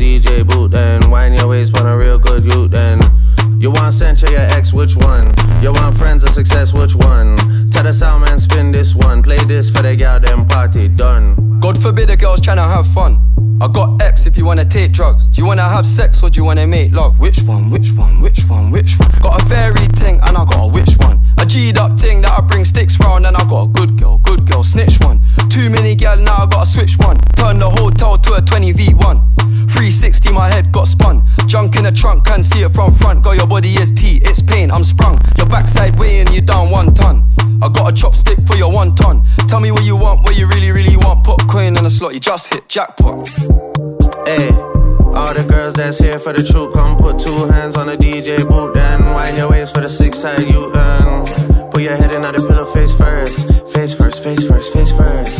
DJ boot, then wind your waist on a real good youth, then. You want censure your ex, which one? You want friends of success, which one? Tell the sound man, spin this one. Play this for the gal, them party done. God forbid a girl's tryna have fun. I got X if you wanna take drugs. Do you wanna have sex or do you wanna make love? Which one, which one, which one, which one? Got a fairy ting and I got a which one? A G'd up ting that I bring sticks round, and I got a good girl, snitch one. Too many gal, now I gotta switch one. Turn the hotel to a 20v1. 360 my head got spun. Junk in the trunk, can't see it from front. Girl, your body is T, it's pain, I'm sprung. Your backside weighing you down 1 ton. I got a chopstick for your 1 ton. Tell me what you want, what you really want. Put coin in a slot, you just hit jackpot. Hey, all the girls that's here for the truth, come put 2 hands on the DJ boot, then wind your waist for the 6-side U-turn. Put your head in on the pillow face first. Face first, face first, face first.